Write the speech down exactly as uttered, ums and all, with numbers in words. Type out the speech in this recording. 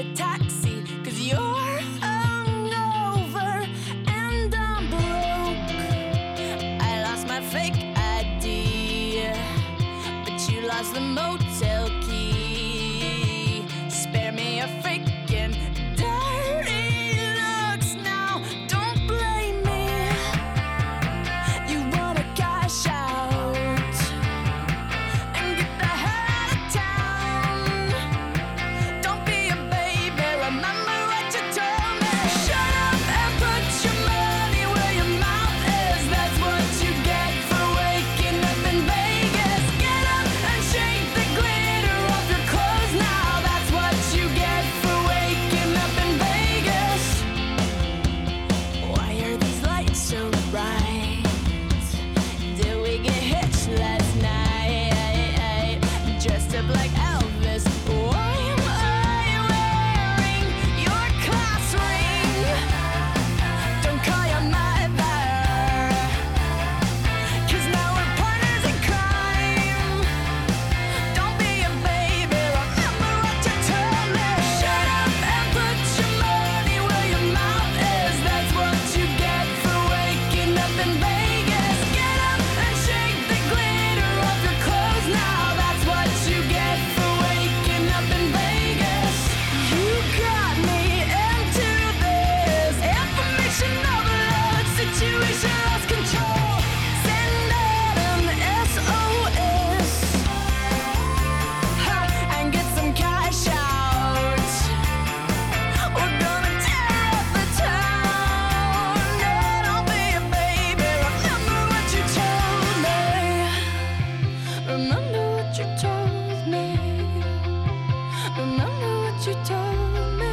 taxi, cause you're hungover and I'm broke. I lost my fake I D, but you lost the motel key. Spare me a freaking dirty looks now, don't blame me. You wanna cash out and get the hell out of town. Don't be a baby, remember what you told me. Shut up and put your money where your mouth is. That's what you get for waking up in Vegas. Get up and shake the glitter off your clothes now. That's what you get for waking up in Vegas. Why are these lights so bright? Did we get hitched last night? Dressed up like Elvis. Why am I wearing your class ring? Don't call your mother, cause now we're partners in crime. Don't be a baby, remember what you told me. Shut up and put your money where your mouth is. That's what you get for waking up in Vegas. Get up and shake the glitter off your clothes now. That's what you get for waking up in Vegas. You got me into this information overload situation, lost control. Send out an S O S, ha, and get some cash out. We're gonna tear up the town. No, don't be a baby, remember what you told me. Remember what you told me. Remember what you told me.